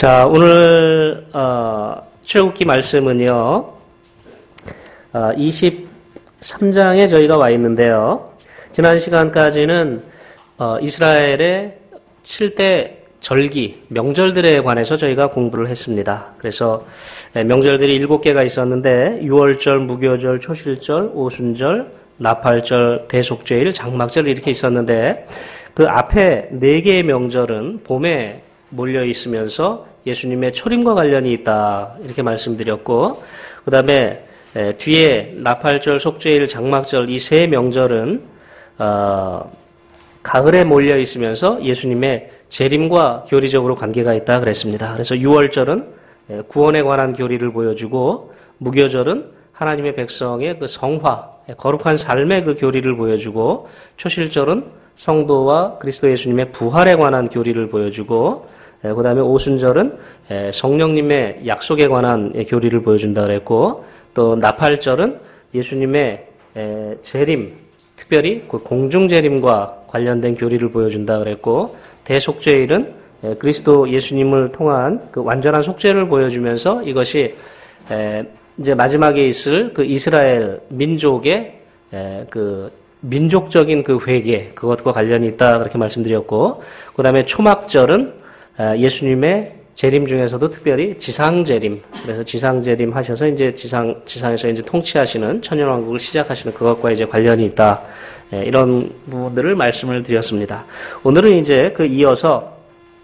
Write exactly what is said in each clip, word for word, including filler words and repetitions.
자, 오늘 어, 출애굽기 말씀은요, 어, 이십삼 장에 저희가 와 있는데요. 지난 시간까지는 어, 이스라엘의 칠 대 절기, 명절들에 관해서 저희가 공부를 했습니다. 그래서 명절들이 일곱 개가 있었는데 유월절, 무교절, 초실절, 오순절, 나팔절, 대속죄일, 장막절 이렇게 있었는데 그 앞에 네 개의 명절은 봄에 몰려 있으면서 예수님의 초림과 관련이 있다 이렇게 말씀드렸고, 그 다음에 뒤에 나팔절, 속죄일, 장막절 이 세 명절은 어, 가을에 몰려 있으면서 예수님의 재림과 교리적으로 관계가 있다 그랬습니다. 그래서 유월절은 구원에 관한 교리를 보여주고, 무교절은 하나님의 백성의 그 성화, 거룩한 삶의 그 교리를 보여주고, 초실절은 성도와 그리스도 예수님의 부활에 관한 교리를 보여주고, 그 다음에 오순절은 성령님의 약속에 관한 교리를 보여준다 그랬고, 또 나팔절은 예수님의 재림, 특별히 그 공중재림과 관련된 교리를 보여준다 그랬고, 대속죄일은 그리스도 예수님을 통한 그 완전한 속죄를 보여주면서 이것이 이제 마지막에 있을 그 이스라엘 민족의 그 민족적인 그 회개, 그것과 관련이 있다 그렇게 말씀드렸고, 그 다음에 초막절은 예수님의 재림 중에서도 특별히 지상재림, 그래서 지상재림 하셔서 이제 지상, 지상에서 이제 통치하시는 천년왕국을 시작하시는 그것과 이제 관련이 있다. 이런 부분들을 말씀을 드렸습니다. 오늘은 이제 그 이어서,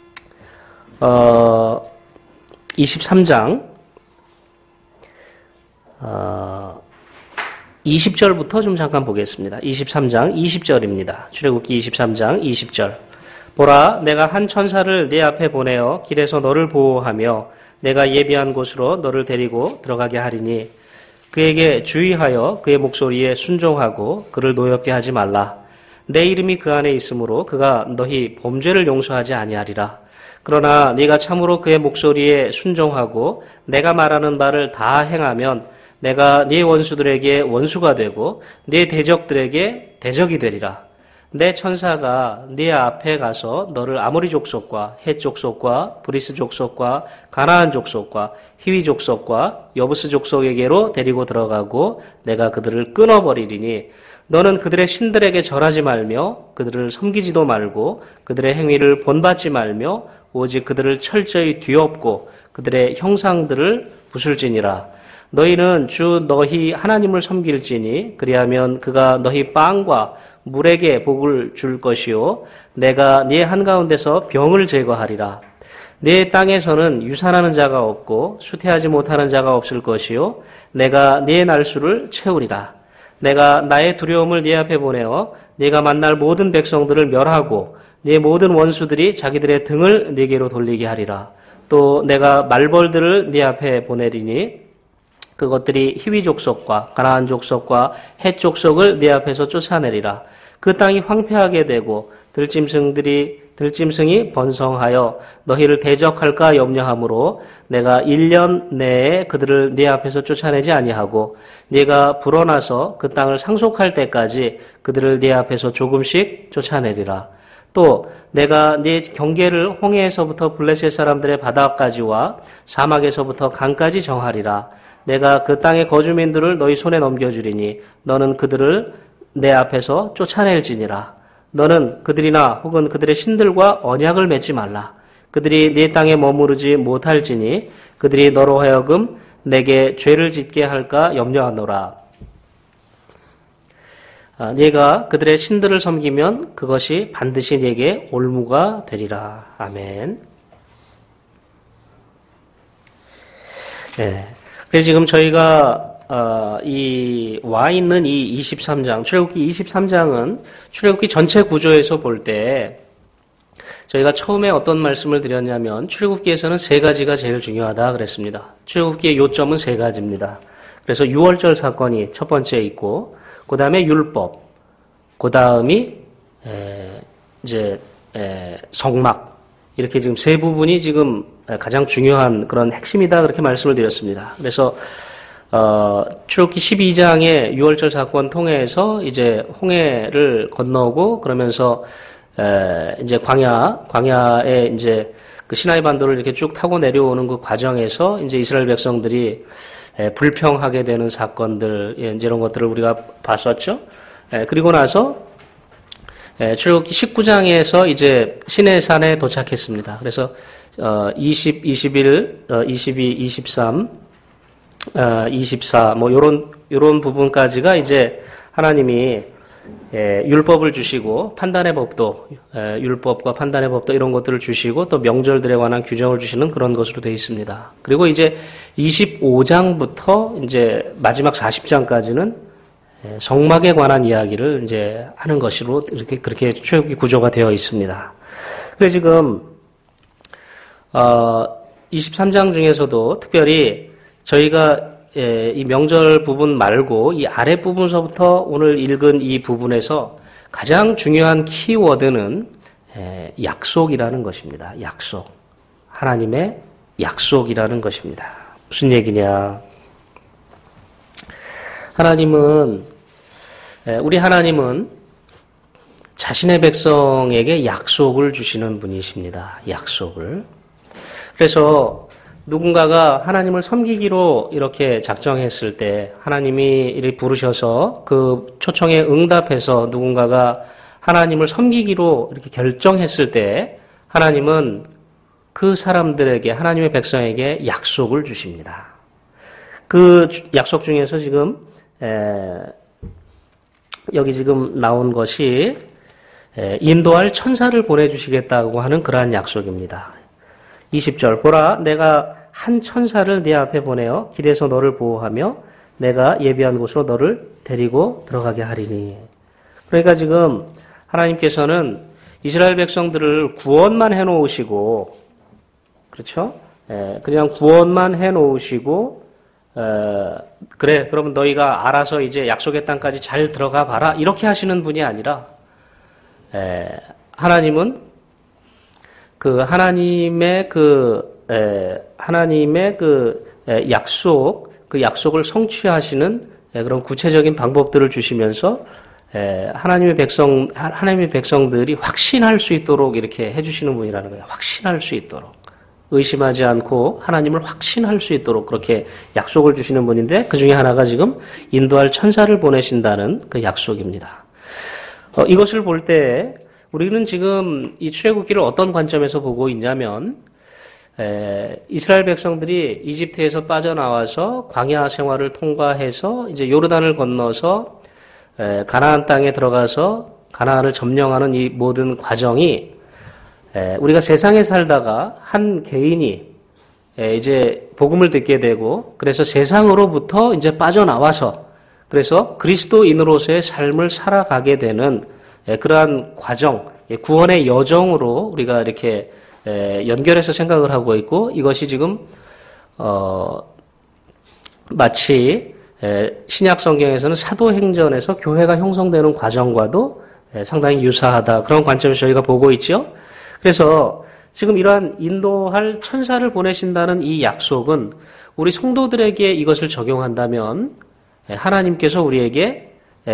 어, 이십삼 장, 어, 이십 절부터 좀 잠깐 보겠습니다. 이십삼 장 이십 절입니다. 출애굽기 이십삼 장 이십 절. 보라, 내가 한 천사를 네 앞에 보내어 길에서 너를 보호하며 내가 예비한 곳으로 너를 데리고 들어가게 하리니 그에게 주의하여 그의 목소리에 순종하고 그를 노엽게 하지 말라. 내 이름이 그 안에 있으므로 그가 너희 범죄를 용서하지 아니하리라. 그러나 네가 참으로 그의 목소리에 순종하고 내가 말하는 바를 다 행하면 내가 네 원수들에게 원수가 되고 네 대적들에게 대적이 되리라. 내 천사가 네 앞에 가서 너를 아모리 족속과 헷 족속과 브리스 족속과 가나안 족속과 히위 족속과 여부스 족속에게로 데리고 들어가고 내가 그들을 끊어버리리니 너는 그들의 신들에게 절하지 말며 그들을 섬기지도 말고 그들의 행위를 본받지 말며 오직 그들을 철저히 뒤엎고 그들의 형상들을 부술지니라. 너희는 주 너희 하나님을 섬길지니 그리하면 그가 너희 빵과 물에게 복을 줄 것이요 내가 네 한가운데서 병을 제거하리라. 네 땅에서는 유산하는 자가 없고 수태하지 못하는 자가 없을 것이요 내가 네 날수를 채우리라. 내가 나의 두려움을 네 앞에 보내어 네가 만날 모든 백성들을 멸하고 네 모든 원수들이 자기들의 등을 네게로 돌리게 하리라. 또 내가 말벌들을 네 앞에 보내리니 그것들이 히위 족속과 가나안 족속과 헷 족속을 네 앞에서 쫓아내리라. 그 땅이 황폐하게 되고 들짐승들이 들짐승이 번성하여 너희를 대적할까 염려하므로 내가 일 년 내에 그들을 네 앞에서 쫓아내지 아니하고 네가 불어나서 그 땅을 상속할 때까지 그들을 네 앞에서 조금씩 쫓아내리라. 또 내가 네 경계를 홍해에서부터 블레셋 사람들의 바다까지와 사막에서부터 강까지 정하리라. 내가 그 땅의 거주민들을 너희 손에 넘겨주리니 너는 그들을 내 앞에서 쫓아낼지니라. 너는 그들이나 혹은 그들의 신들과 언약을 맺지 말라. 그들이 네 땅에 머무르지 못할지니 그들이 너로 하여금 내게 죄를 짓게 할까 염려하노라. 아, 네가 그들의 신들을 섬기면 그것이 반드시 네게 올무가 되리라. 아멘. 네. 그래서 지금 저희가 어, 이, 와 있는 이 이십삼 장, 출애굽기 이십삼 장은 출애굽기 전체 구조에서 볼 때 저희가 처음에 어떤 말씀을 드렸냐면 출애굽기에서는 세 가지가 제일 중요하다 그랬습니다. 출애굽기의 요점은 세 가지입니다. 그래서 유월절 사건이 첫 번째 있고, 그 다음에 율법, 그 다음이, 에, 이제, 에, 성막. 이렇게 지금 세 부분이 지금 가장 중요한 그런 핵심이다 그렇게 말씀을 드렸습니다. 그래서 어, 출애굽기 십이 장의 유월절 사건 통해서 이제 홍해를 건너고 그러면서 에, 이제 광야, 광야에 이제 그 시나이 반도를 이렇게 쭉 타고 내려오는 그 과정에서 이제 이스라엘 백성들이 에, 불평하게 되는 사건들, 예, 이제 이런 것들을 우리가 봤었죠. 에, 그리고 나서 에, 출애굽기 십구 장에서 이제 시내산에 도착했습니다. 그래서 어, 이십, 이십일, 어, 이십이, 이십삼, 어, 이십사, 뭐 요런 요런 부분까지가 이제 하나님이 예, 율법을 주시고 판단의 법도 예, 율법과 판단의 법도 이런 것들을 주시고 또 명절들에 관한 규정을 주시는 그런 것으로 되어 있습니다. 그리고 이제 이십오 장부터 이제 마지막 사십 장까지는 예, 성막에 관한 이야기를 이제 하는 것으로 이렇게 그렇게 출애굽기 구조가 되어 있습니다. 그래서 지금 어, 이십삼 장 중에서도 특별히 저희가 예, 이 명절 부분 말고 이 아래 부분서부터 오늘 읽은 이 부분에서 가장 중요한 키워드는 예, 약속이라는 것입니다. 약속. 하나님의 약속이라는 것입니다. 무슨 얘기냐? 하나님은 예, 우리 하나님은 자신의 백성에게 약속을 주시는 분이십니다. 약속을. 그래서 누군가가 하나님을 섬기기로 이렇게 작정했을 때 하나님이 이렇게 부르셔서 그 초청에 응답해서 누군가가 하나님을 섬기기로 이렇게 결정했을 때 하나님은 그 사람들에게 하나님의 백성에게 약속을 주십니다. 그 약속 중에서 지금 에, 여기 지금 나온 것이 에, 인도할 천사를 보내주시겠다고 하는 그러한 약속입니다. 이십 절 보라 내가 한 천사를 네 앞에 보내어 길에서 너를 보호하며 내가 예비한 곳으로 너를 데리고 들어가게 하리니. 그러니까 지금 하나님께서는 이스라엘 백성들을 구원만 해놓으시고 그렇죠? 예, 그냥 구원만 해놓으시고 어, 그래 그러면 너희가 알아서 이제 약속의 땅까지 잘 들어가 봐라 이렇게 하시는 분이 아니라 예, 하나님은 그 하나님의 그 에, 하나님의 그 에, 약속 그 약속을 성취하시는 에, 그런 구체적인 방법들을 주시면서 에, 하나님의 백성 하나님의 백성들이 확신할 수 있도록 이렇게 해주시는 분이라는 거예요. 확신할 수 있도록 의심하지 않고 하나님을 확신할 수 있도록 그렇게 약속을 주시는 분인데 그 중에 하나가 지금 인도할 천사를 보내신다는 그 약속입니다. 어, 이것을 볼 때 우리는 지금 이 출애굽기를 어떤 관점에서 보고 있냐면 에, 이스라엘 백성들이 이집트에서 빠져나와서 광야 생활을 통과해서 이제 요르단을 건너서 에, 가나안 땅에 들어가서 가나안을 점령하는 이 모든 과정이 에, 우리가 세상에 살다가 한 개인이 에, 이제 복음을 듣게 되고 그래서 세상으로부터 이제 빠져나와서 그래서 그리스도인으로서의 삶을 살아가게 되는 그러한 과정, 구원의 여정으로 우리가 이렇게 연결해서 생각을 하고 있고 이것이 지금 어 마치 신약 성경에서는 사도행전에서 교회가 형성되는 과정과도 상당히 유사하다. 그런 관점에서 저희가 보고 있죠. 그래서 지금 이러한 인도할 천사를 보내신다는 이 약속은 우리 성도들에게 이것을 적용한다면 하나님께서 우리에게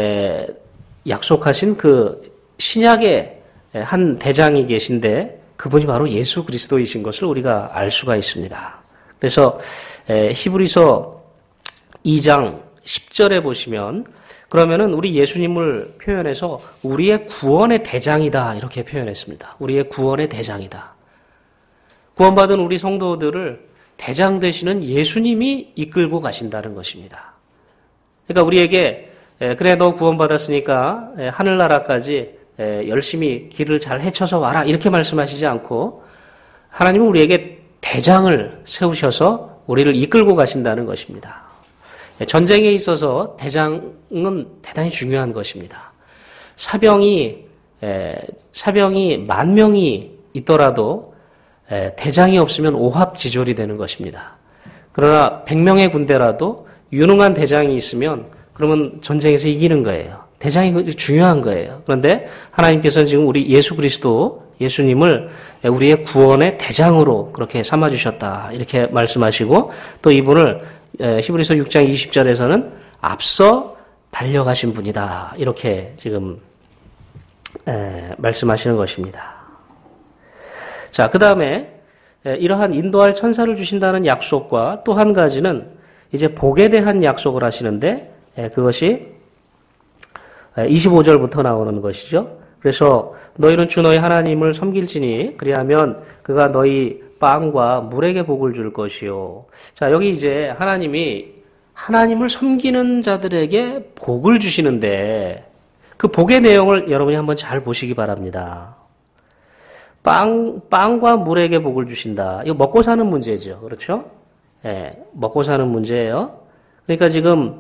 약속하신 그 신약의 한 대장이 계신데 그분이 바로 예수 그리스도이신 것을 우리가 알 수가 있습니다. 그래서 히브리서 이 장 십 절에 보시면 그러면은 우리 예수님을 표현해서 우리의 구원의 대장이다 이렇게 표현했습니다. 우리의 구원의 대장이다. 구원받은 우리 성도들을 대장 되시는 예수님이 이끌고 가신다는 것입니다. 그러니까 우리에게 그래 너 구원받았으니까 하늘나라까지 열심히 길을 잘 헤쳐서 와라 이렇게 말씀하시지 않고 하나님은 우리에게 대장을 세우셔서 우리를 이끌고 가신다는 것입니다. 전쟁에 있어서 대장은 대단히 중요한 것입니다. 사병이 사병이 만 명이 있더라도 대장이 없으면 오합지졸이 되는 것입니다. 그러나 백 명의 군대라도 유능한 대장이 있으면 그러면 전쟁에서 이기는 거예요. 대장이 중요한 거예요. 그런데 하나님께서는 지금 우리 예수 그리스도, 예수님을 우리의 구원의 대장으로 그렇게 삼아주셨다. 이렇게 말씀하시고 또 이분을 히브리서 육 장 이십 절에서는 앞서 달려가신 분이다. 이렇게 지금 말씀하시는 것입니다. 자, 그 다음에 이러한 인도할 천사를 주신다는 약속과 또 한 가지는 이제 복에 대한 약속을 하시는데 그것이 이십오 절부터 나오는 것이죠. 그래서 너희는 주 너희 하나님을 섬길지니 그리하면 그가 너희 빵과 물에게 복을 줄 것이요. 자, 여기 이제 하나님이 하나님을 섬기는 자들에게 복을 주시는데 그 복의 내용을 여러분이 한번 잘 보시기 바랍니다. 빵, 빵과 물에게 복을 주신다. 이거 먹고 사는 문제죠. 그렇죠? 예, 먹고 사는 문제예요. 그러니까 지금,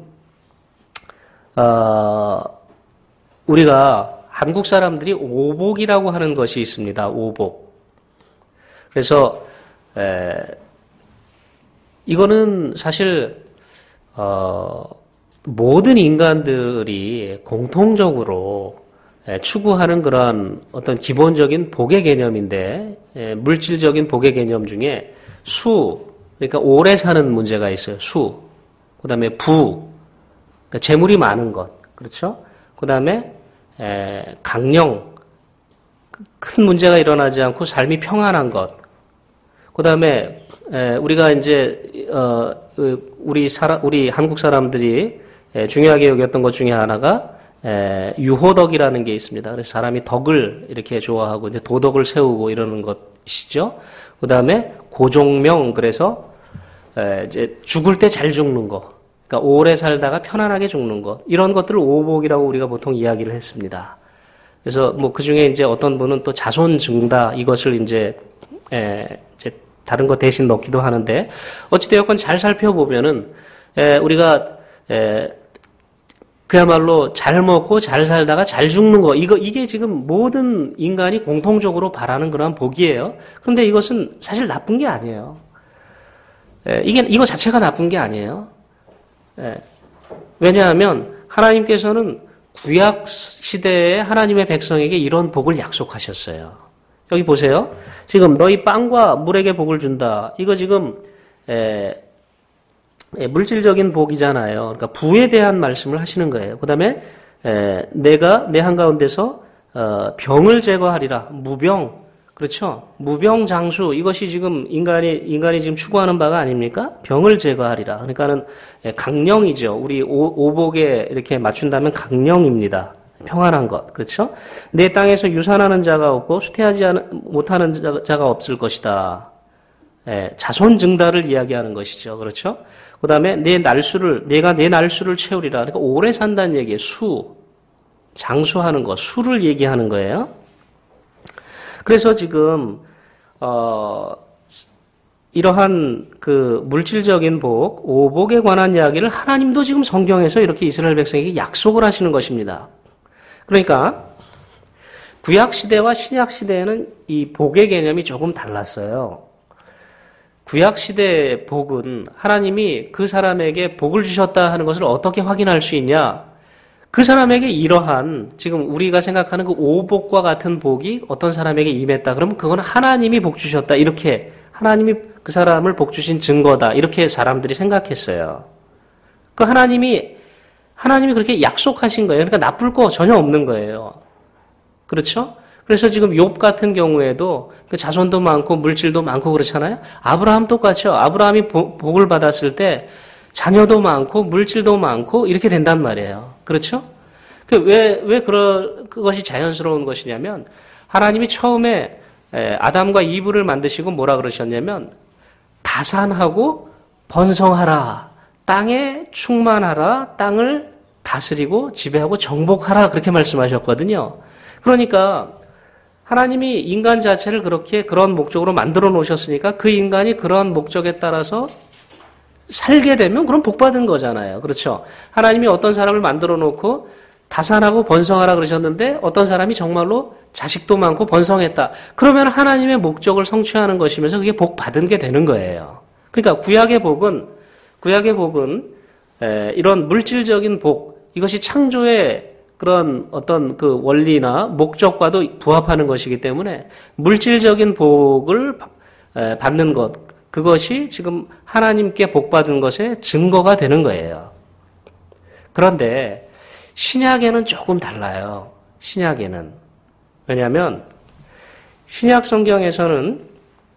어, 우리가 한국 사람들이 오복이라고 하는 것이 있습니다. 오복. 그래서, 에, 이거는 사실, 어, 모든 인간들이 공통적으로 추구하는 그런 어떤 기본적인 복의 개념인데, 물질적인 복의 개념 중에 수, 그러니까 오래 사는 문제가 있어요. 수. 그 다음에 부, 그러니까 재물이 많은 것. 그렇죠? 그 다음에 강령, 큰 문제가 일어나지 않고 삶이 평안한 것. 그 다음에 우리가 이제 어, 우리 사람, 우리 한국 사람들이 중요하게 여겼던 것 중에 하나가 에, 유호덕이라는 게 있습니다. 그래서 사람이 덕을 이렇게 좋아하고 이제 도덕을 세우고 이러는 것이죠. 그 다음에 고종명, 그래서 에, 이제 죽을 때 잘 죽는 거, 그러니까 오래 살다가 편안하게 죽는 것, 이런 것들을 오복이라고 우리가 보통 이야기를 했습니다. 그래서 뭐 그 중에 이제 어떤 분은 또 자손 증다 이것을 이제 에, 이제 다른 거 대신 넣기도 하는데 어찌되었건 잘 살펴보면은 에, 우리가 에, 그야말로 잘 먹고 잘 살다가 잘 죽는 거, 이거, 이게 지금 모든 인간이 공통적으로 바라는 그런 복이에요. 그런데 이것은 사실 나쁜 게 아니에요. 에, 이게, 이거 자체가 나쁜 게 아니에요. 에, 왜냐하면 하나님께서는 구약 시대에 하나님의 백성에게 이런 복을 약속하셨어요. 여기 보세요. 지금 너희 빵과 물에게 복을 준다. 이거 지금, 에, 예, 물질적인 복이잖아요. 그러니까 부에 대한 말씀을 하시는 거예요. 그 다음에 내가 내 한가운데서 어, 병을 제거하리라. 무병, 그렇죠? 무병장수, 이것이 지금 인간이 인간이 지금 추구하는 바가 아닙니까? 병을 제거하리라. 그러니까는 강령이죠. 우리 오, 오복에 이렇게 맞춘다면 강령입니다. 평안한 것, 그렇죠? 내 땅에서 유산하는 자가 없고 수태하지 못하는 자가 없을 것이다. 예, 자손 증다를 이야기하는 것이죠. 그렇죠? 그 다음에 내 날수를, 내가 내 날수를 채우리라. 그러니까 오래 산다는 얘기예요. 수. 장수하는 것, 수를 얘기하는 거예요. 그래서 지금, 어, 이러한 그 물질적인 복, 오복에 관한 이야기를 하나님도 지금 성경에서 이렇게 이스라엘 백성에게 약속을 하시는 것입니다. 그러니까, 구약시대와 신약시대에는 이 복의 개념이 조금 달랐어요. 구약시대의 복은 하나님이 그 사람에게 복을 주셨다 하는 것을 어떻게 확인할 수 있냐? 그 사람에게 이러한 지금 우리가 생각하는 그 오복과 같은 복이 어떤 사람에게 임했다. 그러면 그건 하나님이 복 주셨다. 이렇게 하나님이 그 사람을 복 주신 증거다. 이렇게 사람들이 생각했어요. 그 하나님이 하나님이 그렇게 약속하신 거예요. 그러니까 나쁠 거 전혀 없는 거예요. 그렇죠? 그래서 지금 욥 같은 경우에도 그 자손도 많고 물질도 많고 그렇잖아요. 아브라함 똑같죠. 아브라함이 복을 받았을 때 자녀도 많고 물질도 많고 이렇게 된단 말이에요. 그렇죠? 그 왜, 왜 그런 그것이 자연스러운 것이냐면 하나님이 처음에 아담과 이브를 만드시고 뭐라 그러셨냐면 다산하고 번성하라. 땅에 충만하라. 땅을 다스리고 지배하고 정복하라. 그렇게 말씀하셨거든요. 그러니까 하나님이 인간 자체를 그렇게 그런 목적으로 만들어 놓으셨으니까 그 인간이 그런 목적에 따라서 살게 되면 그럼 복 받은 거잖아요. 그렇죠? 하나님이 어떤 사람을 만들어 놓고 다산하고 번성하라 그러셨는데 어떤 사람이 정말로 자식도 많고 번성했다. 그러면 하나님의 목적을 성취하는 것이면서 그게 복 받은 게 되는 거예요. 그러니까 구약의 복은 구약의 복은 이런 물질적인 복, 이것이 창조의 그런 어떤 그 원리나 목적과도 부합하는 것이기 때문에 물질적인 복을 받는 것, 그것이 지금 하나님께 복받은 것의 증거가 되는 거예요. 그런데 신약에는 조금 달라요. 신약에는. 왜냐하면 신약 성경에서는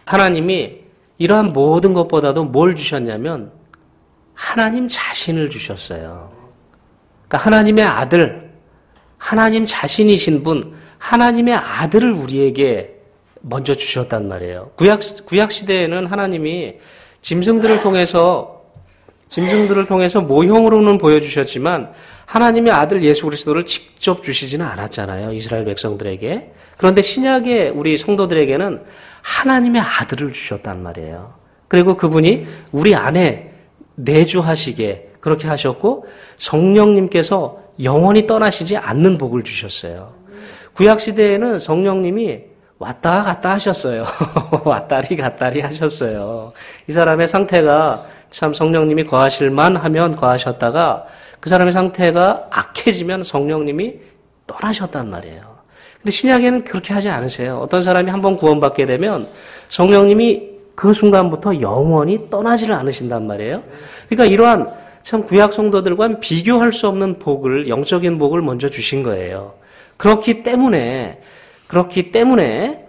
하나님이 이러한 모든 것보다도 뭘 주셨냐면 하나님 자신을 주셨어요. 그러니까 하나님의 아들, 하나님 자신이신 분, 하나님의 아들을 우리에게 먼저 주셨단 말이에요. 구약, 구약 시대에는 하나님이 짐승들을 통해서, 짐승들을 통해서 모형으로는 보여주셨지만 하나님의 아들 예수 그리스도를 직접 주시지는 않았잖아요. 이스라엘 백성들에게. 그런데 신약의 우리 성도들에게는 하나님의 아들을 주셨단 말이에요. 그리고 그분이 우리 안에 내주하시게 그렇게 하셨고 성령님께서 영원히 떠나시지 않는 복을 주셨어요. 구약시대에는 성령님이 왔다 갔다 하셨어요. 왔다리 갔다리 하셨어요. 이 사람의 상태가 참 성령님이 거하실만 하면 거하셨다가 그 사람의 상태가 악해지면 성령님이 떠나셨단 말이에요. 근데 신약에는 그렇게 하지 않으세요. 어떤 사람이 한번 구원받게 되면 성령님이 그 순간부터 영원히 떠나지를 않으신단 말이에요. 그러니까 이러한 참 구약 성도들과는 비교할 수 없는 복을, 영적인 복을 먼저 주신 거예요. 그렇기 때문에, 그렇기 때문에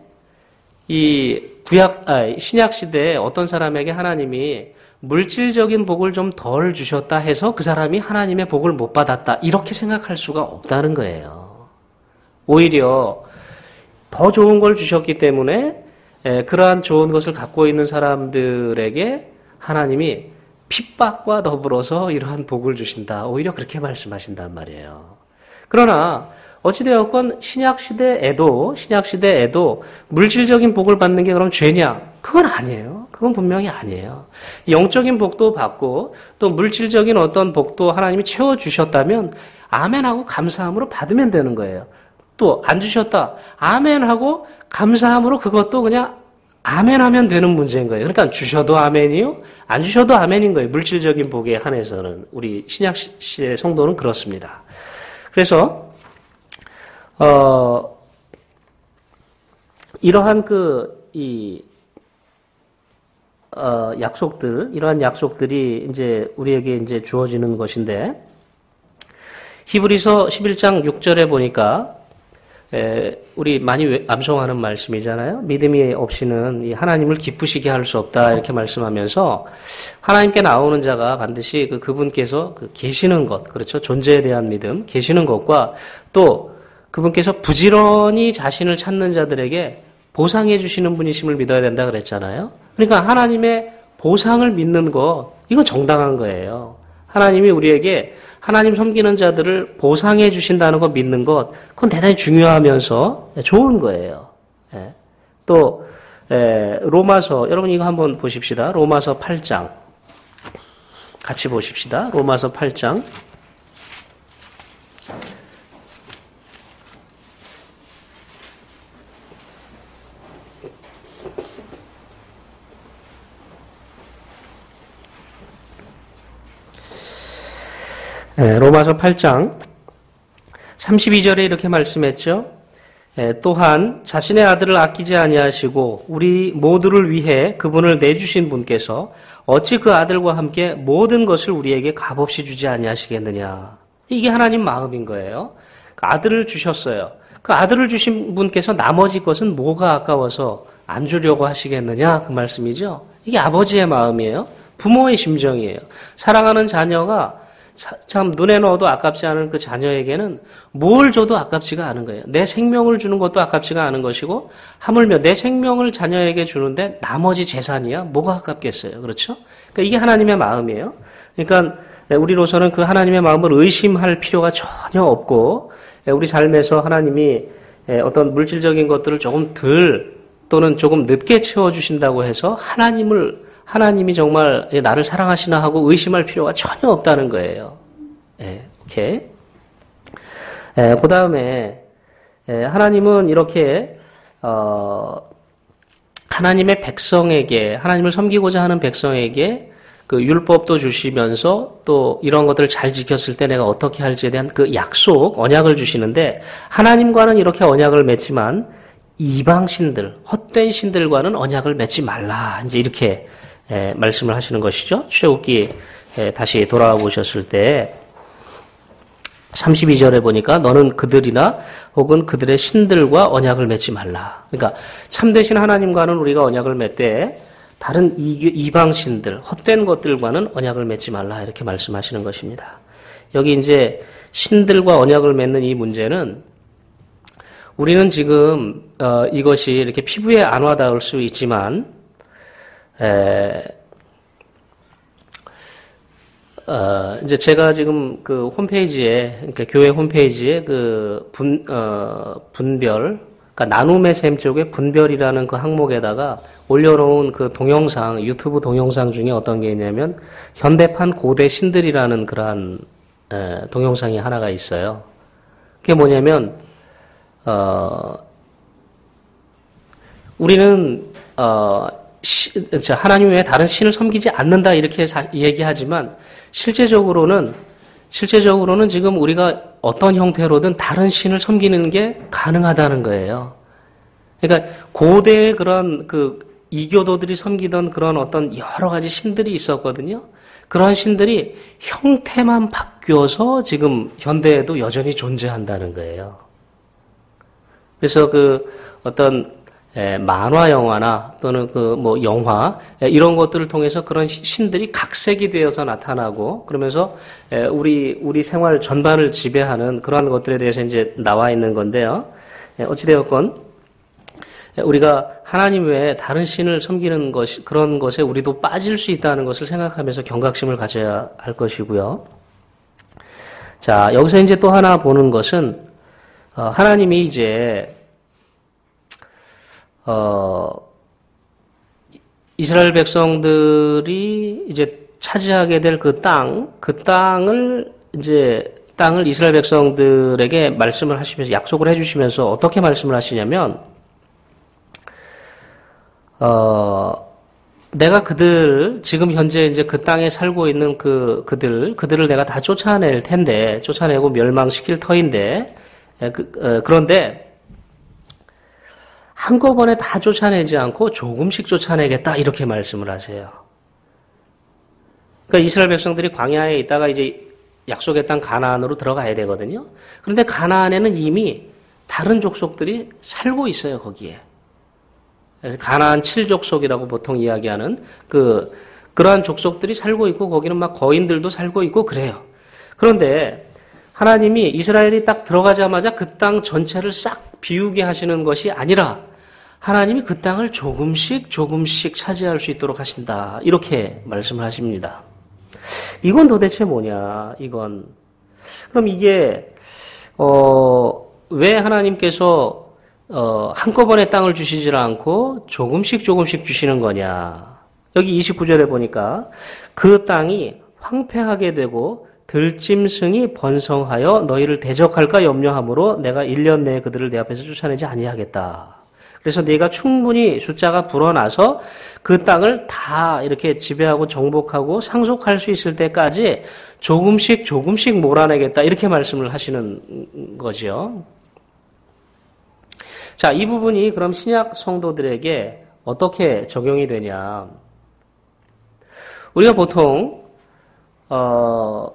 이 구약, 아, 신약 시대에 어떤 사람에게 하나님이 물질적인 복을 좀 덜 주셨다 해서 그 사람이 하나님의 복을 못 받았다. 이렇게 생각할 수가 없다는 거예요. 오히려 더 좋은 걸 주셨기 때문에 에, 그러한 좋은 것을 갖고 있는 사람들에게 하나님이 핍박과 더불어서 이러한 복을 주신다. 오히려 그렇게 말씀하신단 말이에요. 그러나 어찌되었건 신약시대에도 신약시대에도 물질적인 복을 받는 게 그럼 죄냐? 그건 아니에요. 그건 분명히 아니에요. 영적인 복도 받고 또 물질적인 어떤 복도 하나님이 채워주셨다면 아멘하고 감사함으로 받으면 되는 거예요. 또 안 주셨다. 아멘하고 감사함으로 그것도 그냥 아멘하면 되는 문제인 거예요. 그러니까 주셔도 아멘이요. 안 주셔도 아멘인 거예요. 물질적인 복에 한해서는. 우리 신약시대 성도는 그렇습니다. 그래서 어, 이러한 그, 이, 어, 약속들, 이러한 약속들이 이제 우리에게 이제 주어지는 것인데, 히브리서 십일 장 육 절에 보니까, 에, 우리 많이 암송하는 말씀이잖아요. 믿음이 없이는 이 하나님을 기쁘시게 할 수 없다. 이렇게 말씀하면서, 하나님께 나오는 자가 반드시 그 그분께서 그 계시는 것, 그렇죠. 존재에 대한 믿음, 계시는 것과 또, 그분께서 부지런히 자신을 찾는 자들에게 보상해 주시는 분이심을 믿어야 된다 그랬잖아요. 그러니까 하나님의 보상을 믿는 거, 이거 정당한 거예요. 하나님이 우리에게 하나님 섬기는 자들을 보상해 주신다는 거 믿는 것, 그건 대단히 중요하면서 좋은 거예요. 예. 또 에, 로마서, 여러분 이거 한번 보십시다. 로마서 팔 장 같이 보십시다. 로마서 팔 장 예, 로마서 팔 장 삼십이 절에 이렇게 말씀했죠. 예, 또한 자신의 아들을 아끼지 아니하시고 우리 모두를 위해 그분을 내주신 분께서 어찌 그 아들과 함께 모든 것을 우리에게 값없이 주지 아니하시겠느냐. 이게 하나님 마음인 거예요. 그 아들을 주셨어요. 그 아들을 주신 분께서 나머지 것은 뭐가 아까워서 안 주려고 하시겠느냐 그 말씀이죠. 이게 아버지의 마음이에요. 부모의 심정이에요. 사랑하는 자녀가 참 눈에 넣어도 아깝지 않은 그 자녀에게는 뭘 줘도 아깝지가 않은 거예요. 내 생명을 주는 것도 아깝지가 않은 것이고 하물며 내 생명을 자녀에게 주는데 나머지 재산이야 뭐가 아깝겠어요. 그렇죠? 그러니까 이게 하나님의 마음이에요. 그러니까 우리로서는 그 하나님의 마음을 의심할 필요가 전혀 없고 우리 삶에서 하나님이 어떤 물질적인 것들을 조금 덜 또는 조금 늦게 채워주신다고 해서 하나님을 하나님이 정말 나를 사랑하시나 하고 의심할 필요가 전혀 없다는 거예요. 예, 오케이. 예, 그 다음에, 예, 하나님은 이렇게, 어, 하나님의 백성에게, 하나님을 섬기고자 하는 백성에게 그 율법도 주시면서 또 이런 것들을 잘 지켰을 때 내가 어떻게 할지에 대한 그 약속, 언약을 주시는데 하나님과는 이렇게 언약을 맺지만 이방신들, 헛된 신들과는 언약을 맺지 말라. 이제 이렇게 에, 말씀을 하시는 것이죠. 출애굽기 에, 다시 돌아와 보셨을 때 삼십이 절에 보니까 너는 그들이나 혹은 그들의 신들과 언약을 맺지 말라. 그러니까 참되신 하나님과는 우리가 언약을 맺되 다른 이방 신들, 헛된 것들과는 언약을 맺지 말라 이렇게 말씀하시는 것입니다. 여기 이제 신들과 언약을 맺는 이 문제는 우리는 지금 어, 이것이 이렇게 피부에 안 와닿을 수 있지만 에, 어, 이제 제가 지금 그 홈페이지에, 그러니까 교회 홈페이지에 그 분, 어, 분별, 그러니까 나눔의 셈 쪽에 분별이라는 그 항목에다가 올려놓은 그 동영상, 유튜브 동영상 중에 어떤 게 있냐면, 현대판 고대 신들이라는 그러한, 에, 동영상이 하나가 있어요. 그게 뭐냐면, 어, 우리는, 어, 시, 하나님 외에 다른 신을 섬기지 않는다 이렇게 사, 얘기하지만 실제적으로는 실제적으로는 지금 우리가 어떤 형태로든 다른 신을 섬기는 게 가능하다는 거예요. 그러니까 고대의 그런 그 이교도들이 섬기던 그런 어떤 여러 가지 신들이 있었거든요. 그런 신들이 형태만 바뀌어서 지금 현대에도 여전히 존재한다는 거예요. 그래서 그 어떤 에, 만화 영화나 또는 그 뭐 영화 에, 이런 것들을 통해서 그런 신들이 각색이 되어서 나타나고 그러면서 에, 우리 우리 생활 전반을 지배하는 그러한 것들에 대해서 이제 나와 있는 건데요. 에, 어찌되었건 에, 우리가 하나님 외에 다른 신을 섬기는 것 그런 것에 우리도 빠질 수 있다는 것을 생각하면서 경각심을 가져야 할 것이고요. 자, 여기서 이제 또 하나 보는 것은 어, 하나님이 이제 어, 이스라엘 백성들이 이제 차지하게 될 그 땅, 그 땅을 이제 땅을 이스라엘 백성들에게 말씀을 하시면서 약속을 해주시면서 어떻게 말씀을 하시냐면, 어, 내가 그들 지금 현재 이제 그 땅에 살고 있는 그 그들 그들을 내가 다 쫓아낼 텐데 쫓아내고 멸망시킬 터인데 그, 어, 그런데 한꺼번에 다 쫓아내지 않고 조금씩 쫓아내겠다 이렇게 말씀을 하세요. 그러니까 이스라엘 백성들이 광야에 있다가 이제 약속의 땅 가나안으로 들어가야 되거든요. 그런데 가나안에는 이미 다른 족속들이 살고 있어요, 거기에. 가나안 칠족속이라고 보통 이야기하는 그 그러한 족속들이 살고 있고 거기는 막 거인들도 살고 있고 그래요. 그런데 하나님이 이스라엘이 딱 들어가자마자 그 땅 전체를 싹 비우게 하시는 것이 아니라 하나님이 그 땅을 조금씩 조금씩 차지할 수 있도록 하신다. 이렇게 말씀을 하십니다. 이건 도대체 뭐냐? 이건 그럼 이게 어, 왜 하나님께서 어, 한꺼번에 땅을 주시질 않고 조금씩 조금씩 주시는 거냐? 여기 이십구 절에 보니까 그 땅이 황폐하게 되고 들짐승이 번성하여 너희를 대적할까 염려함으로 내가 일 년 내에 그들을 내 앞에서 쫓아내지 아니하겠다. 그래서 네가 충분히 숫자가 불어나서 그 땅을 다 이렇게 지배하고 정복하고 상속할 수 있을 때까지 조금씩 조금씩 몰아내겠다. 이렇게 말씀을 하시는 거죠. 자, 이 부분이 그럼 신약 성도들에게 어떻게 적용이 되냐. 우리가 보통 어,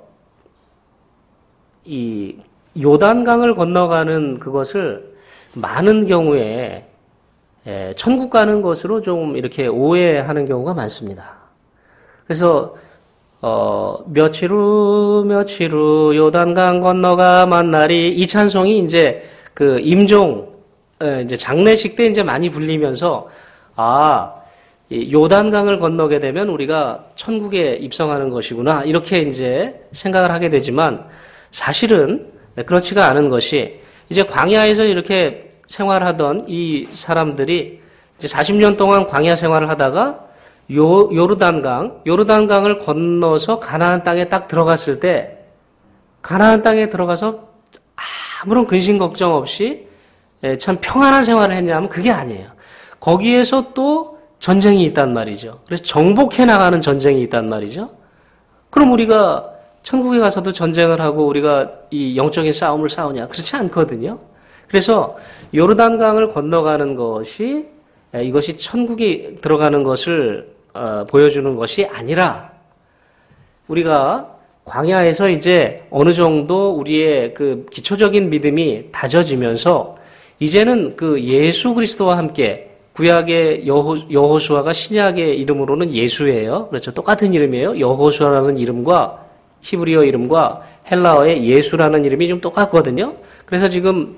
이 요단강을 건너가는 그것을 많은 경우에 예, 천국 가는 것으로 좀 이렇게 오해하는 경우가 많습니다. 그래서 어, 며칠 후 며칠 후 요단강 건너가 만나리 이 찬송이 이제 그 임종 에, 이제 장례식 때 이제 많이 불리면서 아 요단강을 건너게 되면 우리가 천국에 입성하는 것이구나 이렇게 이제 생각을 하게 되지만 사실은 그렇지가 않은 것이 이제 광야에서 이렇게 생활하던 이 사람들이 이제 사십 년 동안 광야 생활을 하다가 요 요르단강, 요르단강을 건너서 가나안 땅에 딱 들어갔을 때 가나안 땅에 들어가서 아무런 근심 걱정 없이 참 평안한 생활을 했냐면 그게 아니에요. 거기에서 또 전쟁이 있단 말이죠. 그래서 정복해 나가는 전쟁이 있단 말이죠. 그럼 우리가 천국에 가서도 전쟁을 하고 우리가 이 영적인 싸움을 싸우냐? 그렇지 않거든요. 그래서 요르단강을 건너가는 것이 이것이 천국에 들어가는 것을 어, 보여주는 것이 아니라 우리가 광야에서 이제 어느 정도 우리의 그 기초적인 믿음이 다져지면서 이제는 그 예수 그리스도와 함께 구약의 여호, 여호수아가 신약의 이름으로는 예수예요. 그렇죠. 똑같은 이름이에요. 여호수아라는 이름과 히브리어 이름과 헬라어의 예수라는 이름이 좀 똑같거든요. 그래서 지금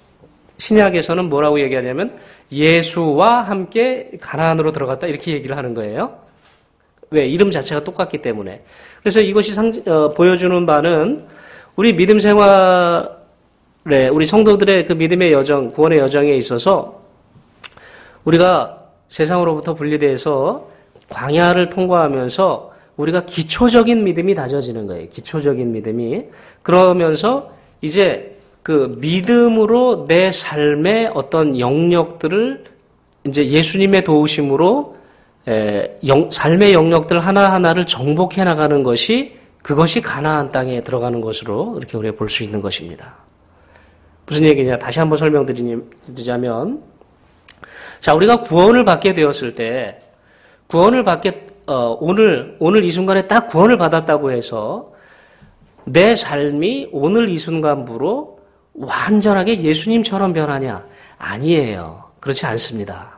신약에서는 뭐라고 얘기하냐면 예수와 함께 가나안으로 들어갔다 이렇게 얘기를 하는 거예요. 왜? 이름 자체가 똑같기 때문에. 그래서 이것이 상, 어, 보여주는 바는 우리 믿음 생활에 우리 성도들의 그 믿음의 여정, 구원의 여정에 있어서 우리가 세상으로부터 분리돼서 광야를 통과하면서 우리가 기초적인 믿음이 다져지는 거예요. 기초적인 믿음이. 그러면서 이제 그 믿음으로 내 삶의 어떤 영역들을 이제 예수님의 도우심으로 에, 영, 삶의 영역들 하나하나를 정복해 나가는 것이 그것이 가나안 땅에 들어가는 것으로 이렇게 우리가 볼 수 있는 것입니다. 무슨 얘기냐? 다시 한번 설명드리자면 자, 우리가 구원을 받게 되었을 때 구원을 받게 어, 오늘 오늘 이 순간에 딱 구원을 받았다고 해서 내 삶이 오늘 이 순간부로 완전하게 예수님처럼 변하냐? 아니에요. 그렇지 않습니다.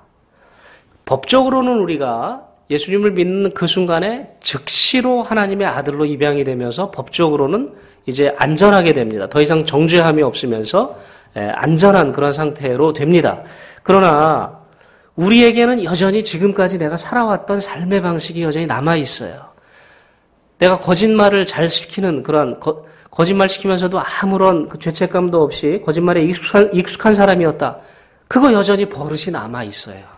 법적으로는 우리가 예수님을 믿는 그 순간에 즉시로 하나님의 아들로 입양이 되면서 법적으로는 이제 안전하게 됩니다. 더 이상 정죄함이 없으면서 안전한 그런 상태로 됩니다. 그러나 우리에게는 여전히 지금까지 내가 살아왔던 삶의 방식이 여전히 남아있어요. 내가 거짓말을 잘 시키는 그런 거, 거짓말 시키면서도 아무런 그 죄책감도 없이 거짓말에 익숙한, 익숙한 사람이었다. 그거 여전히 버릇이 남아있어요.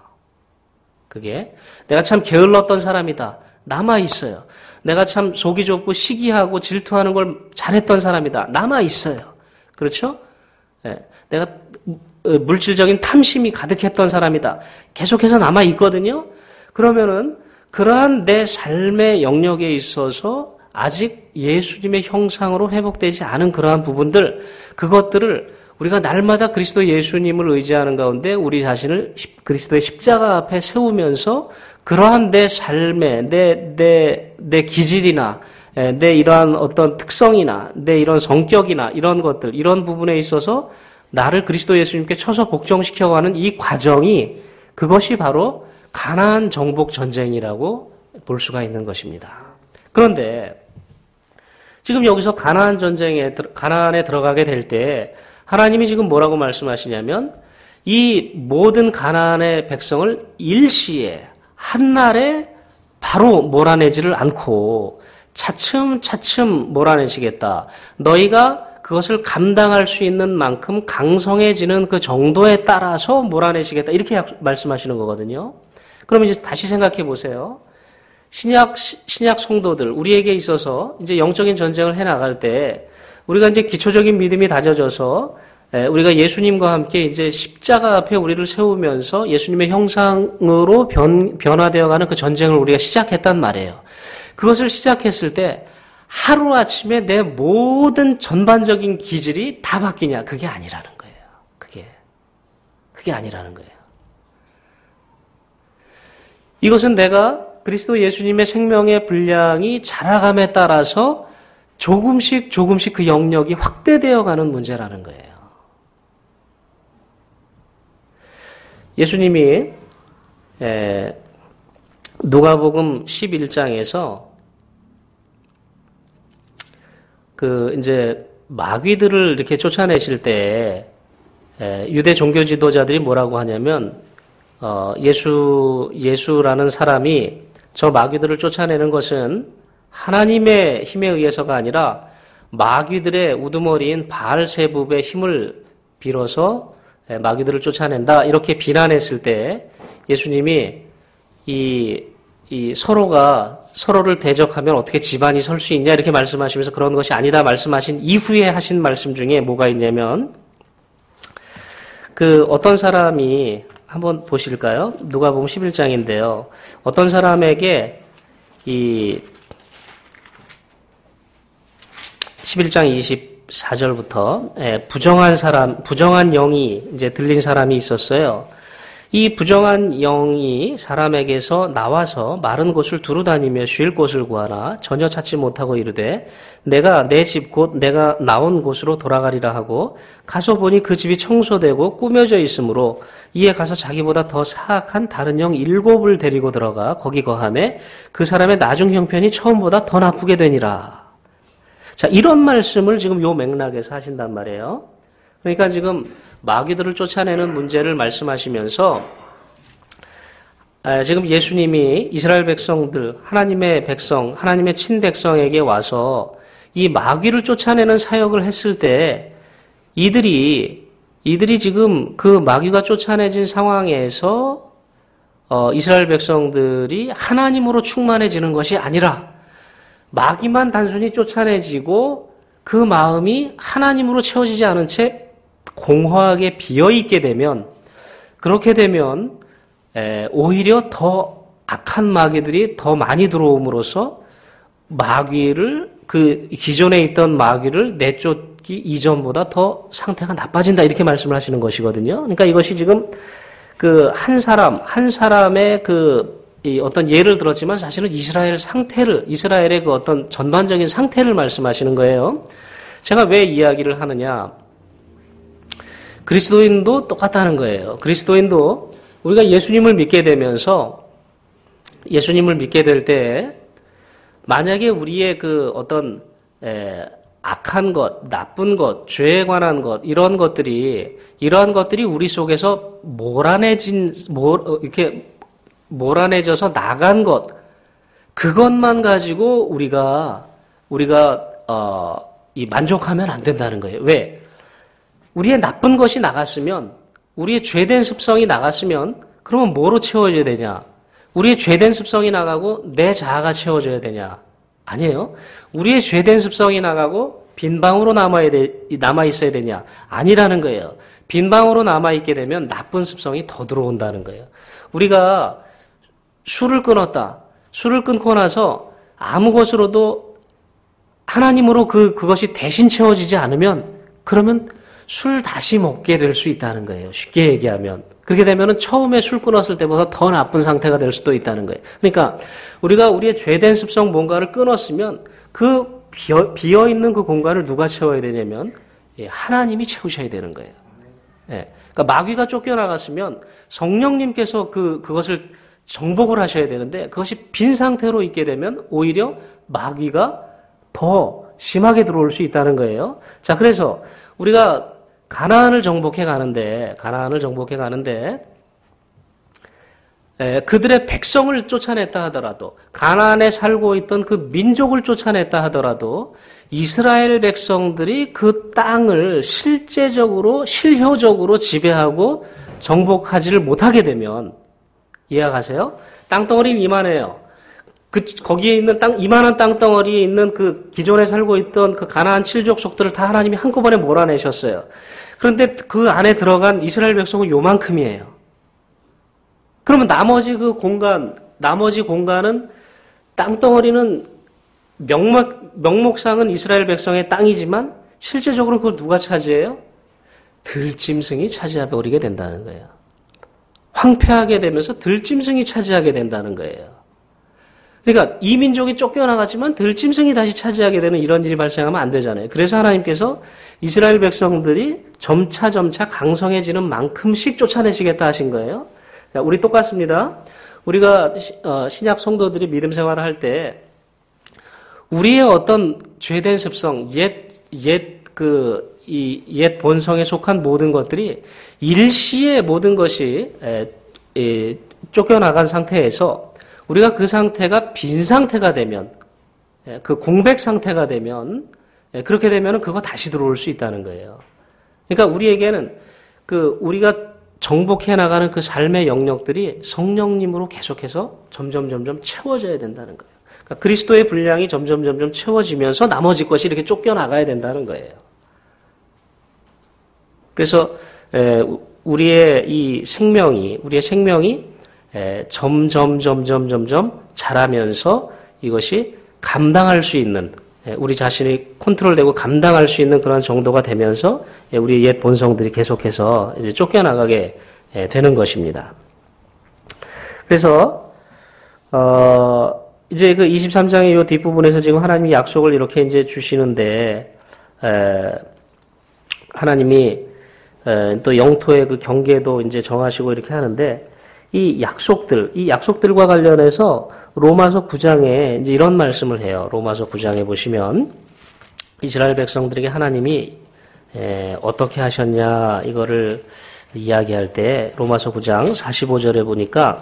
그게 내가 참 게을렀던 사람이다. 남아있어요. 내가 참 속이 좁고 시기하고 질투하는 걸 잘했던 사람이다. 남아있어요. 그렇죠? 네. 내가 물질적인 탐심이 가득했던 사람이다. 계속해서 남아있거든요. 그러면은 그러한 내 삶의 영역에 있어서 아직 예수님의 형상으로 회복되지 않은 그러한 부분들, 그것들을 우리가 날마다 그리스도 예수님을 의지하는 가운데 우리 자신을 그리스도의 십자가 앞에 세우면서 그러한 내 삶의, 내, 내, 내 기질이나 내 이러한 어떤 특성이나 내 이런 성격이나 이런 것들, 이런 부분에 있어서 나를 그리스도 예수님께 쳐서 복종시켜가는 이 과정이 그것이 바로 가나안 정복 전쟁이라고 볼 수가 있는 것입니다. 그런데 지금 여기서 가나안 전쟁에, 가나안에 들어가게 될 때 하나님이 지금 뭐라고 말씀하시냐면 이 모든 가나안의 백성을 일시에 한날에 바로 몰아내지를 않고 차츰차츰 몰아내시겠다. 너희가 그것을 감당할 수 있는 만큼 강성해지는 그 정도에 따라서 몰아내시겠다. 이렇게 말씀하시는 거거든요. 그러면 이제 다시 생각해 보세요. 신약, 신약 성도들, 우리에게 있어서 이제 영적인 전쟁을 해 나갈 때 우리가 이제 기초적인 믿음이 다져져서 우리가 예수님과 함께 이제 십자가 앞에 우리를 세우면서 예수님의 형상으로 변, 변화되어가는 그 전쟁을 우리가 시작했단 말이에요. 그것을 시작했을 때 하루아침에 내 모든 전반적인 기질이 다 바뀌냐? 그게 아니라는 거예요. 그게. 그게 아니라는 거예요. 이것은 내가 그리스도 예수님의 생명의 분량이 자라감에 따라서 조금씩 조금씩 그 영역이 확대되어 가는 문제라는 거예요. 예수님이 누가복음 십일 장에서 그 이제 마귀들을 이렇게 쫓아내실 때 유대 종교 지도자들이 뭐라고 하냐면 어 예수 예수라는 사람이 저 마귀들을 쫓아내는 것은 하나님의 힘에 의해서가 아니라 마귀들의 우두머리인 바알세붑의 힘을 빌어서 마귀들을 쫓아낸다. 이렇게 비난했을 때 예수님이 이, 이 서로가 서로를 대적하면 어떻게 집안이 설 수 있냐 이렇게 말씀하시면서 그런 것이 아니다 말씀하신 이후에 하신 말씀 중에 뭐가 있냐면 그 어떤 사람이 한번 보실까요? 누가복음 십일 장인데요. 어떤 사람에게 이 십일 장 이십사 절부터 부정한 사람, 부정한 영이 이제 들린 사람이 있었어요. 이 부정한 영이 사람에게서 나와서 마른 곳을 두루다니며 쉴 곳을 구하나 전혀 찾지 못하고 이르되 내가 내 집 곧 내가 나온 곳으로 돌아가리라 하고 가서 보니 그 집이 청소되고 꾸며져 있으므로 이에 가서 자기보다 더 사악한 다른 영 일곱을 데리고 들어가 거기 거하매 그 사람의 나중 형편이 처음보다 더 나쁘게 되니라. 자, 이런 말씀을 지금 요 맥락에서 하신단 말이에요. 그러니까 지금 마귀들을 쫓아내는 문제를 말씀하시면서 지금 예수님이 이스라엘 백성들, 하나님의 백성, 하나님의 친백성에게 와서 이 마귀를 쫓아내는 사역을 했을 때 이들이 이들이 지금 그 마귀가 쫓아내진 상황에서 어, 이스라엘 백성들이 하나님으로 충만해지는 것이 아니라 마귀만 단순히 쫓아내지고 그 마음이 하나님으로 채워지지 않은 채 공허하게 비어있게 되면 그렇게 되면 에, 오히려 더 악한 마귀들이 더 많이 들어옴으로써 마귀를 그 기존에 있던 마귀를 내쫓기 이전보다 더 상태가 나빠진다 이렇게 말씀을 하시는 것이거든요. 그러니까 이것이 지금 그 한 사람 한 사람의 그 이 어떤 예를 들었지만 사실은 이스라엘 상태를 이스라엘의 그 어떤 전반적인 상태를 말씀하시는 거예요. 제가 왜 이야기를 하느냐? 그리스도인도 똑같다는 거예요. 그리스도인도 우리가 예수님을 믿게 되면서 예수님을 믿게 될 때 만약에 우리의 그 어떤 에, 악한 것, 나쁜 것, 죄에 관한 것 이런 것들이 이러한 것들이 우리 속에서 몰아내진 몰 이렇게 몰아내져서 나간 것 그것만 가지고 우리가 우리가 어, 이 만족하면 안 된다는 거예요. 왜? 우리의 나쁜 것이 나갔으면 우리의 죄된 습성이 나갔으면 그러면 뭐로 채워져야 되냐? 우리의 죄된 습성이 나가고 내 자아가 채워져야 되냐? 아니에요. 우리의 죄된 습성이 나가고 빈 방으로 남아야 돼, 남아 있어야 되냐? 아니라는 거예요. 빈 방으로 남아 있게 되면 나쁜 습성이 더 들어온다는 거예요. 우리가 술을 끊었다. 술을 끊고 나서 아무 것으로도 하나님으로 그 그것이 대신 채워지지 않으면 그러면 술 다시 먹게 될 수 있다는 거예요. 쉽게 얘기하면. 그렇게 되면은 처음에 술 끊었을 때보다 더 나쁜 상태가 될 수도 있다는 거예요. 그러니까 우리가 우리의 죄된 습성 뭔가를 끊었으면 그 비어, 비어 있는 그 공간을 누가 채워야 되냐면 하나님이 채우셔야 되는 거예요. 예. 그러니까 마귀가 쫓겨나갔으면 성령님께서 그 그것을 정복을 하셔야 되는데 그것이 빈 상태로 있게 되면 오히려 마귀가 더 심하게 들어올 수 있다는 거예요. 자, 그래서 우리가 가나안을 정복해 가는데 가나안을 정복해 가는데 에, 그들의 백성을 쫓아냈다 하더라도 가나안에 살고 있던 그 민족을 쫓아냈다 하더라도 이스라엘 백성들이 그 땅을 실제적으로 실효적으로 지배하고 정복하지를 못하게 되면 이해가세요? 땅덩어리는 이만해요. 그 거기에 있는 땅 이만한 땅덩어리에 있는 그 기존에 살고 있던 그 가나안 칠족속들을 다 하나님이 한꺼번에 몰아내셨어요. 그런데 그 안에 들어간 이스라엘 백성은 요만큼이에요. 그러면 나머지 그 공간, 나머지 공간은 땅덩어리는 명목, 명목상은 이스라엘 백성의 땅이지만 실제적으로 그걸 누가 차지해요? 들짐승이 차지해버리게 된다는 거예요. 황폐하게 되면서 들짐승이 차지하게 된다는 거예요. 그러니까 이 민족이 쫓겨나갔지만 들짐승이 다시 차지하게 되는 이런 일이 발생하면 안 되잖아요. 그래서 하나님께서 이스라엘 백성들이 점차 점차 강성해지는 만큼씩 쫓아내시겠다 하신 거예요. 자, 우리 똑같습니다. 우리가 신약 성도들이 믿음 생활을 할 때 우리의 어떤 죄된 습성, 옛, 옛 그 이 옛 본성에 속한 모든 것들이 일시에 모든 것이 에, 에, 쫓겨나간 상태에서 우리가 그 상태가 빈 상태가 되면 에, 그 공백 상태가 되면 에, 그렇게 되면은 그거 다시 들어올 수 있다는 거예요. 그러니까 우리에게는 그 우리가 정복해 나가는 그 삶의 영역들이 성령님으로 계속해서 점점 점점 채워져야 된다는 거예요. 그러니까 그리스도의 분량이 점점 점점 채워지면서 나머지 것이 이렇게 쫓겨나가야 된다는 거예요. 그래서 우리의 이 생명이 우리의 생명이 점점 점점 점점 자라면서 이것이 감당할 수 있는 우리 자신이 컨트롤되고 감당할 수 있는 그런 정도가 되면서 우리 옛 본성들이 계속해서 이제 쫓겨나가게 예, 되는 것입니다. 그래서 어, 이제 그 이십삼 장의 요 뒷부분에서 지금 하나님이 약속을 이렇게 이제 주시는데, 에, 하나님이 에, 또 영토의 그 경계도 이제 정하시고 이렇게 하는데, 이 약속들, 이 약속들과 관련해서 로마서 구 장에 이제 이런 말씀을 해요. 로마서 구 장에 보시면, 이스라엘 백성들에게 하나님이 에, 어떻게 하셨냐, 이거를 이야기할 때, 로마서 구 장 사십오 절에 보니까,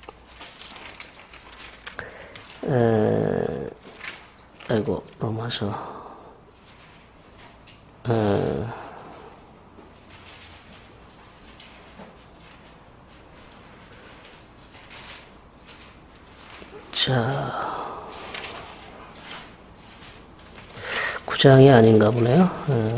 에, 아이고, 로마서, 에, 자, 구 장이 아닌가 보네요. 에.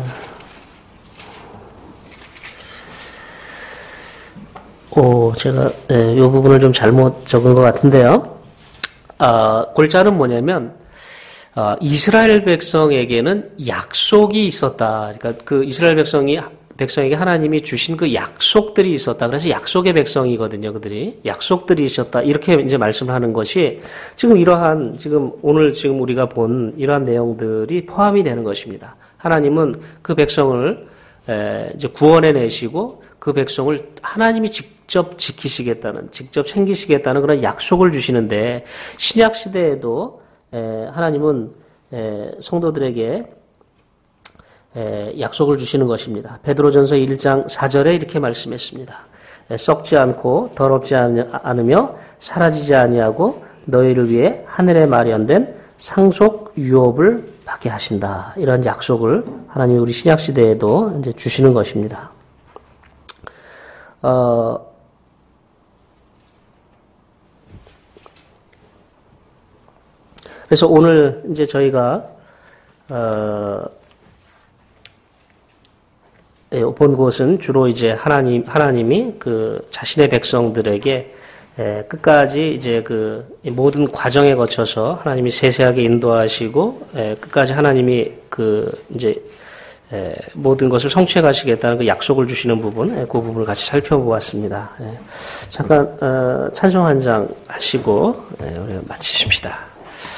오, 제가, 예, 이 부분을 좀 잘못 적은 것 같은데요. 아, 골자는 뭐냐면, 아, 이스라엘 백성에게는 약속이 있었다. 그러니까 그 이스라엘 백성이, 백성에게 하나님이 주신 그 약속들이 있었다. 그래서 약속의 백성이거든요, 그들이. 약속들이 있었다. 이렇게 이제 말씀을 하는 것이 지금 이러한, 지금 오늘 지금 우리가 본 이러한 내용들이 포함이 되는 것입니다. 하나님은 그 백성을 에, 이제 구원해 내시고 그 백성을 하나님이 직접 지키시겠다는, 직접 챙기시겠다는 그런 약속을 주시는데, 신약 시대에도 에, 하나님은 에, 성도들에게 에, 약속을 주시는 것입니다. 베드로전서 일 장 사 절에 이렇게 말씀했습니다. 에, 썩지 않고 더럽지 않으며 사라지지 아니하고 너희를 위해 하늘에 마련된 상속 유업을 받게 하신다. 이런 약속을 하나님이 우리 신약 시대에도 이제 주시는 것입니다. 어, 그래서 오늘 이제 저희가 어, 본 곳은 주로 이제 하나님 하나님이 그 자신의 백성들에게 에, 끝까지 이제 그 모든 과정에 거쳐서 하나님이 세세하게 인도하시고 에, 끝까지 하나님이 그 이제 에, 모든 것을 성취해 가시겠다는 그 약속을 주시는 부분, 에, 그 부분을 같이 살펴보았습니다. 에, 잠깐 어, 찬송 한 장 하시고 에, 우리가 마치십시다.